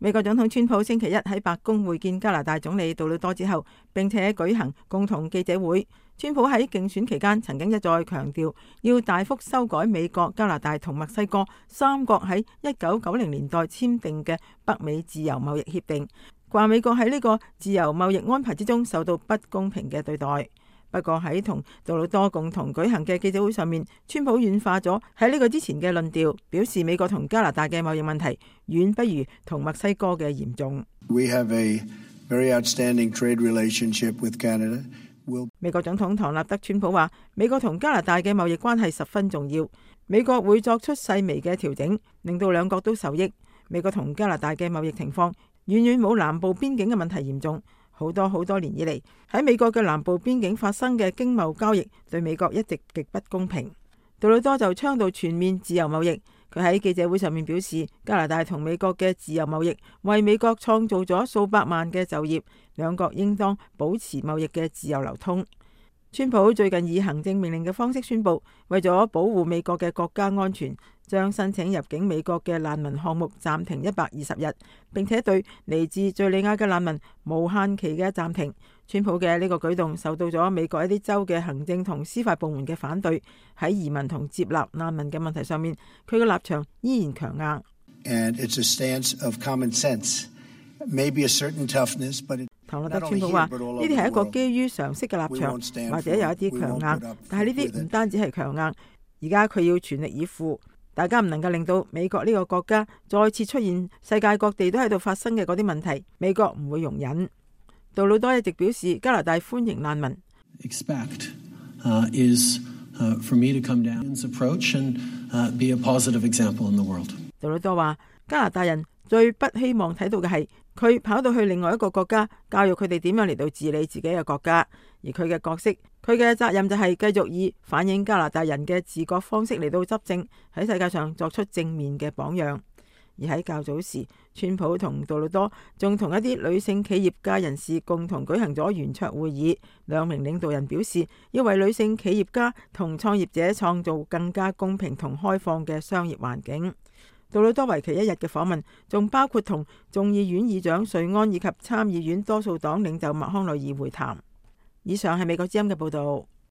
美國總統川普星期一喺白宮會見加拿大總理杜魯多之後，並且舉行共同記者會。川普喺競選期間曾經一再強調，要大幅修改美國、加拿大同墨西哥三國喺1990年代簽訂嘅北美自由貿易協定，話美國喺呢個自由貿易安排之中受到不公平嘅對待。不過喺同杜魯多共同舉行嘅記者會上面，川普軟化咗喺呢個之前嘅論調，表示美國同加拿大嘅貿易問題遠不如同墨西哥嘅嚴重。 We have a very outstanding trade relationship with Canada. 美國總統唐納德·川普話，美國同加拿大嘅貿易關係十分重要，美國會作出細微嘅調整，令到兩國都受益。美國同加拿大嘅貿易情況遠遠冇南部邊境嘅問題嚴重。好多年以嚟，喺美國嘅南部邊境發生嘅經貿交易對美國一直極不公平。杜魯多就倡導全面自由貿易，佢喺記者會上面表示，加拿大同美國嘅自由貿易為美國創造咗數百萬嘅就業，兩國應當保持貿易嘅自由流通。川普最近以行政命令嘅方式宣布，為咗保護美國嘅國家安全，將申請入境美國嘅難民項目暫停120日，並且對嚟自敘利亞嘅難民無限期嘅暫停。川普嘅呢個舉動受到咗美國一啲州嘅行政同司法部門嘅反對。喺移民同接納難民嘅問題上面，佢嘅立場依然強硬。 And it's a stance of common sense. Maybe a certain toughness, but 唐納德川普話：呢啲係一個基於常識嘅立場，或者有一啲強硬，但係呢啲唔單止係強硬，而家佢要全力以赴。大家唔能夠令到美國呢個國家再次出現世界各地都喺度發生嘅嗰啲問題，美國唔會容忍。杜魯多一直表示加拿大歡迎難民。 For me to come down and approach and be a positive example in the world. 杜魯多話：加拿大人最不希望睇到嘅係佢跑到去另外一個國家，教育佢哋點樣嚟到治理自己嘅國家。而佢嘅角色，佢嘅責任就係繼續以反映加拿大人嘅治國方式嚟到執政，喺世界上作出正面嘅榜樣。而喺較早時，川普同杜魯多仲同一啲女性企業家人士共同舉行咗圓桌會議。兩名領導人表示，要為女性企業家同創業者創造更加公平同開放嘅商業環境。杜魯多為期1日嘅訪問，仲包括同眾議院議長瑞安以及參議院多數黨領袖麥康奈爾會談。以上係美國之音嘅報道。